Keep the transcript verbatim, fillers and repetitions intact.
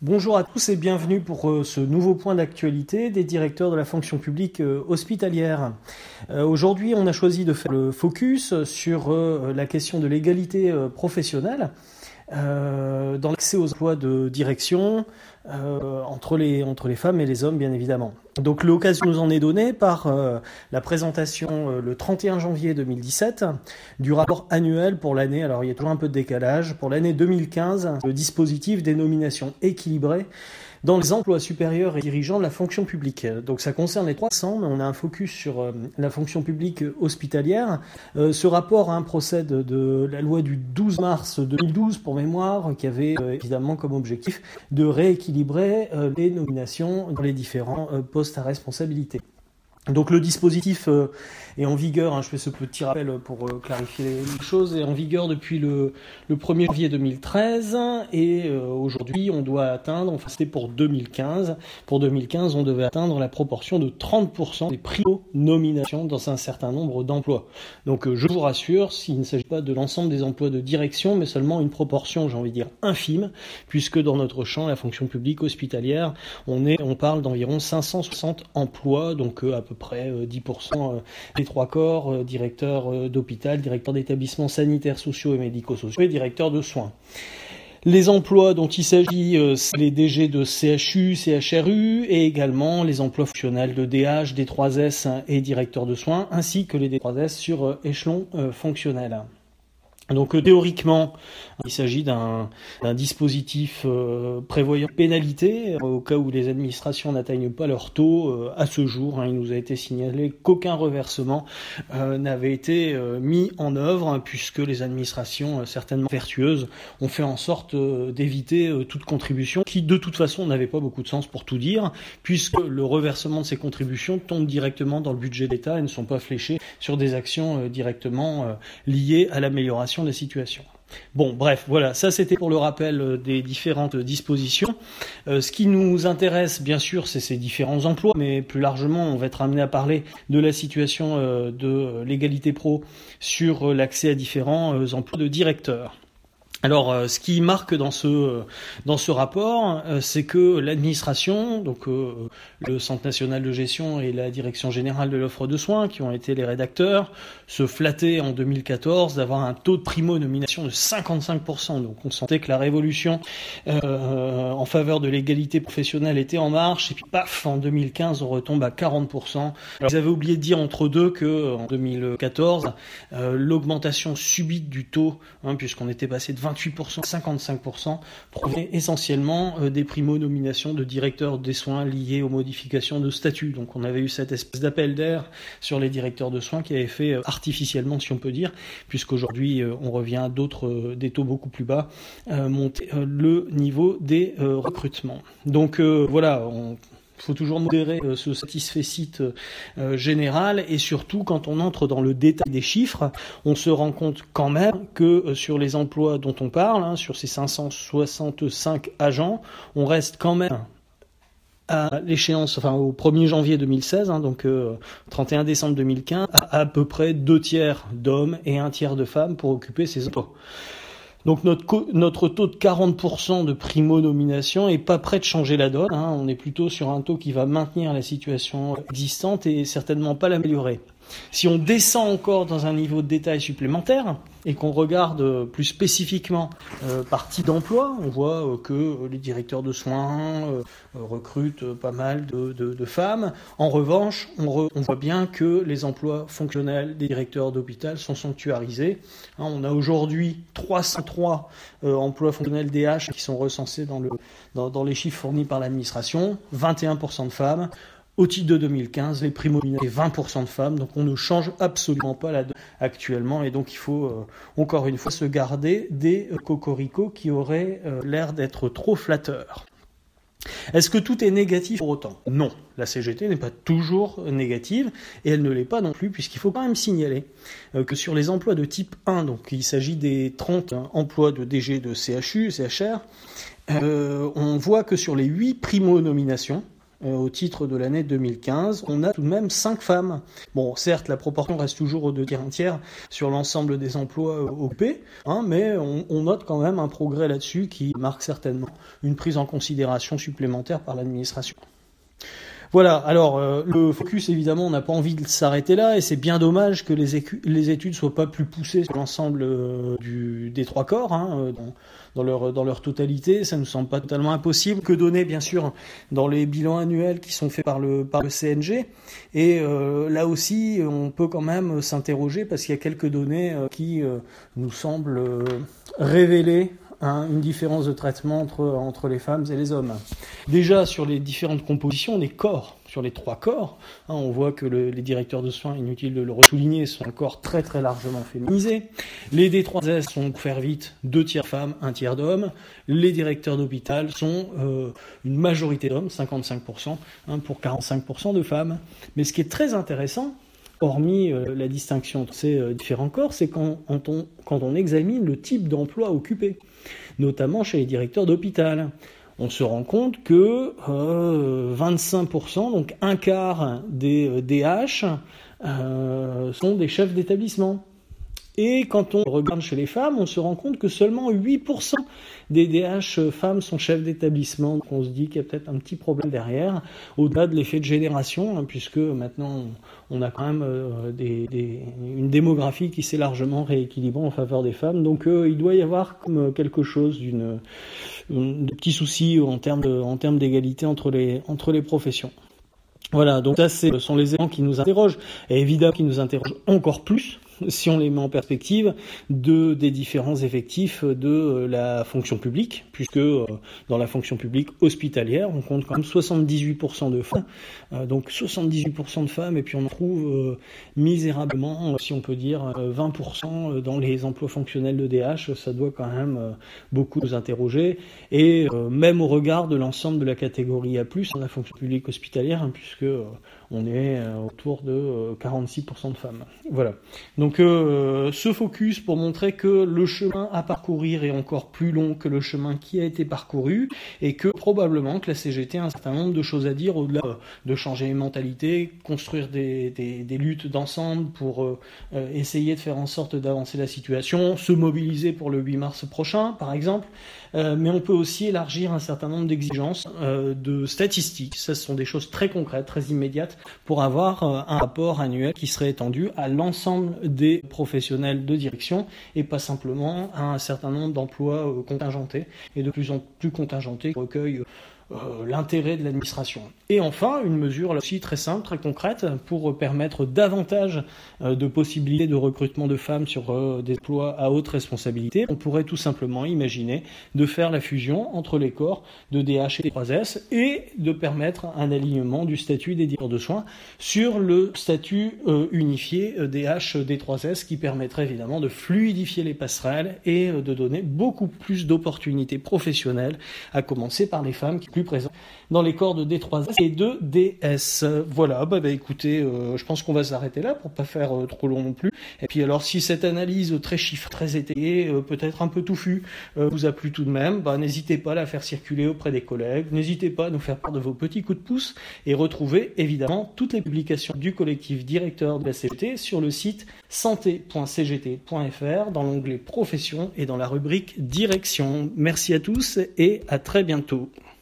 Bonjour à tous et bienvenue pour euh, ce nouveau point d'actualité des directeurs de la fonction publique euh, hospitalière. Euh, aujourd'hui, on a choisi de faire le focus sur euh, la question de l'égalité euh, professionnelle euh, dans l'accès aux emplois de direction euh, entre les, entre les femmes et les hommes, bien évidemment. Donc l'occasion nous en est donnée par euh, la présentation euh, le trente et un janvier deux mille dix-sept du rapport annuel pour l'année, alors il y a toujours un peu de décalage, pour l'année deux mille quinze, le dispositif des nominations équilibrées dans les emplois supérieurs et dirigeants de la fonction publique. Donc ça concerne les trois cents, mais on a un focus sur euh, la fonction publique hospitalière. Euh, ce rapport hein, procède de la loi du douze mars deux mille douze, pour mémoire, qui avait euh, évidemment comme objectif de rééquilibrer euh, les nominations dans les différents euh, postes à responsabilité. Donc le dispositif euh, est en vigueur, hein, je fais ce petit rappel pour euh, clarifier les choses, est en vigueur depuis le, le premier janvier deux mille treize et euh, aujourd'hui on doit atteindre, enfin c'était pour deux mille quinze, pour deux mille quinze on devait atteindre la proportion de trente pour cent des primo-nominations dans un certain nombre d'emplois. Donc euh, je vous rassure, s'il ne s'agit pas de l'ensemble des emplois de direction, mais seulement une proportion, j'ai envie de dire infime, puisque dans notre champ, la fonction publique hospitalière, on, est, on parle d'environ cinq cent soixante emplois, donc euh, à peu près dix pour cent des trois corps, directeur d'hôpital, directeur d'établissements sanitaires, sociaux et médico-sociaux et directeur de soins. Les emplois dont il s'agit, c'est les D G de C H U, C H R U et également les emplois fonctionnels de D H, D trois S et directeur de soins, ainsi que les D trois S sur échelon fonctionnel. Donc euh, théoriquement, il s'agit d'un, d'un dispositif euh, prévoyant pénalité euh, au cas où les administrations n'atteignent pas leur taux. Euh, à ce jour, hein, il nous a été signalé qu'aucun reversement euh, n'avait été euh, mis en œuvre, hein, puisque les administrations euh, certainement vertueuses ont fait en sorte euh, d'éviter euh, toute contribution qui de toute façon n'avait pas beaucoup de sens pour tout dire, puisque le reversement de ces contributions tombe directement dans le budget d'État et ne sont pas fléchés sur des actions euh, directement euh, liées à l'amélioration de la situation. Bon, bref, voilà, ça c'était pour le rappel des différentes dispositions. Euh, ce qui nous intéresse, bien sûr, c'est ces différents emplois, mais plus largement, on va être amené à parler de la situation euh, de l'égalité pro sur euh, l'accès à différents euh, emplois de directeurs. Alors, euh, ce qui marque dans ce euh, dans ce rapport, euh, c'est que l'administration, donc euh, le Centre national de gestion et la Direction générale de l'offre de soins, qui ont été les rédacteurs, se flattaient en deux mille quatorze d'avoir un taux de primo-nomination de cinquante-cinq pour cent. Donc, on sentait que la révolution euh, en faveur de l'égalité professionnelle était en marche. Et puis, paf, en deux mille quinze, on retombe à quarante pour cent. Alors, ils avaient oublié de dire entre deux que en deux mille quatorze, euh, l'augmentation subite du taux, hein, puisqu'on était passé de vingt-huit pour cent, cinquante-cinq pour cent, provenait essentiellement euh, des primo-nominations de directeurs des soins liées aux modifications de statut. Donc on avait eu cette espèce d'appel d'air sur les directeurs de soins qui avait fait euh, artificiellement, si on peut dire, puisqu'aujourd'hui euh, on revient à d'autres, euh, des taux beaucoup plus bas, euh, monter euh, le niveau des euh, recrutements. Donc euh, voilà, on... Il faut toujours modérer euh, ce satisfecit euh, général et surtout quand on entre dans le détail des chiffres, on se rend compte quand même que euh, sur les emplois dont on parle, hein, sur ces cinq cent soixante-cinq agents, on reste quand même à l'échéance, enfin au premier janvier deux mille seize, hein, donc euh, trente et un décembre deux mille quinze, à, à peu près deux tiers d'hommes et un tiers de femmes pour occuper ces emplois. Donc notre, co- notre taux de quarante pour cent de primo-nomination est pas prêt de changer la donne, hein. On est plutôt sur un taux qui va maintenir la situation existante et certainement pas l'améliorer. Si on descend encore dans un niveau de détail supplémentaire et qu'on regarde plus spécifiquement euh, par type d'emploi, on voit euh, que les directeurs de soins euh, recrutent pas mal de, de, de femmes. En revanche, on, re, on voit bien que les emplois fonctionnels des directeurs d'hôpital sont sanctuarisés. Hein, on a aujourd'hui trois cent trois euh, emplois fonctionnels D H qui sont recensés dans, le, dans, dans les chiffres fournis par l'administration, vingt et un pour cent de femmes. Au titre de deux mille quinze, les primo-nominés, vingt pour cent de femmes, donc on ne change absolument pas la donne actuellement, et donc il faut euh, encore une fois se garder des euh, cocoricots qui auraient euh, l'air d'être trop flatteurs. Est-ce que tout est négatif pour autant ? Non, la C G T n'est pas toujours négative, et elle ne l'est pas non plus, puisqu'il faut quand même signaler euh, que sur les emplois de type un, donc il s'agit des trente hein, emplois de D G de C H U, C H R, euh, on voit que sur les huit primo-nominations, euh, au titre de l'année deux mille quinze, on a tout de même cinq femmes. Bon, certes, la proportion reste toujours de tiers un tiers sur l'ensemble des emplois euh, occupés, hein, mais on, on note quand même un progrès là-dessus qui marque certainement une prise en considération supplémentaire par l'administration. Voilà, alors euh, le focus, évidemment, on n'a pas envie de s'arrêter là, et c'est bien dommage que les, écu- les études soient pas plus poussées sur l'ensemble euh, du, des trois corps, hein, dans, dans, leur, dans leur totalité. Ça ne nous semble pas totalement impossible. Que donner, bien sûr, dans les bilans annuels qui sont faits par le, par le C N G. Et euh, là aussi, on peut quand même s'interroger, parce qu'il y a quelques données euh, qui euh, nous semblent euh, révéler Hein, une différence de traitement entre, entre les femmes et les hommes. Déjà, sur les différentes compositions des corps, sur les trois corps, hein, on voit que le, les directeurs de soins, inutile de le ressouligner, sont encore très très largement féminisés. Les D trois S sont, pour faire vite, deux tiers femmes, un tiers d'hommes. Les directeurs d'hôpital sont euh, une majorité d'hommes, cinquante-cinq pour cent, hein, pour quarante-cinq pour cent de femmes. Mais ce qui est très intéressant, hormis euh, la distinction entre ces euh, différents corps, c'est quand, quand, on, quand on examine le type d'emploi occupé, notamment chez les directeurs d'hôpital. On se rend compte que euh, vingt-cinq pour cent, donc un quart des euh, D H, euh, sont des chefs d'établissement. Et quand on regarde chez les femmes, on se rend compte que seulement huit pour cent des D H femmes sont chefs d'établissement. Donc on se dit qu'il y a peut-être un petit problème derrière, au-delà de l'effet de génération, hein, puisque maintenant on a quand même euh, des, des, une démographie qui s'est largement rééquilibrée en faveur des femmes. Donc euh, il doit y avoir comme quelque chose d'une, de petits soucis en termes de, en termes d'égalité entre les, entre les professions. Voilà, donc ça, ce sont les éléments qui nous interrogent, et évidemment qui nous interrogent encore plus, si on les met en perspective, de, des différents effectifs de la fonction publique, puisque euh, dans la fonction publique hospitalière, on compte quand même soixante-dix-huit pour cent de femmes, euh, donc soixante-dix-huit pour cent de femmes, et puis on en trouve euh, misérablement, si on peut dire, vingt pour cent dans les emplois fonctionnels de D H. Ça doit quand même euh, beaucoup nous interroger, et euh, même au regard de l'ensemble de la catégorie A plus, dans la fonction publique hospitalière, hein, puisque euh, on est euh, autour de euh, quarante-six pour cent de femmes. Voilà. Donc euh, ce focus pour montrer que le chemin à parcourir est encore plus long que le chemin qui a été parcouru, et que probablement que la C G T a un certain nombre de choses à dire, au-delà de changer les mentalités, construire des, des, des luttes d'ensemble pour euh, essayer de faire en sorte d'avancer la situation, se mobiliser pour le huit mars prochain par exemple, euh, mais on peut aussi élargir un certain nombre d'exigences, euh, de statistiques. Ça, ce sont des choses très concrètes, très immédiates, pour avoir euh, un rapport annuel qui serait étendu à l'ensemble des professionnels de direction, et pas simplement à un certain nombre d'emplois euh, contingentés, et de plus en plus contingentés, qui recueillent Euh, l'intérêt de l'administration. Et enfin, une mesure là aussi très simple, très concrète, pour permettre davantage euh, de possibilités de recrutement de femmes sur euh, des emplois à haute responsabilité. On pourrait tout simplement imaginer de faire la fusion entre les corps de D H et D trois S, et de permettre un alignement du statut des directeurs de soins sur le statut euh, unifié euh, D H D trois S, qui permettrait évidemment de fluidifier les passerelles et euh, de donner beaucoup plus d'opportunités professionnelles, à commencer par les femmes qui plus présent dans les corps de D trois S et de D S. Voilà, bah, bah écoutez, euh, je pense qu'on va s'arrêter là pour pas faire euh, trop long non plus. Et puis alors, si cette analyse très chiffrée, très étayée, euh, peut-être un peu touffue, euh, vous a plu tout de même, bah n'hésitez pas à la faire circuler auprès des collègues, n'hésitez pas à nous faire part de vos petits coups de pouce, et retrouvez évidemment toutes les publications du collectif directeur de la C G T sur le site santé point c g t point f r dans l'onglet profession et dans la rubrique direction. Merci à tous et à très bientôt.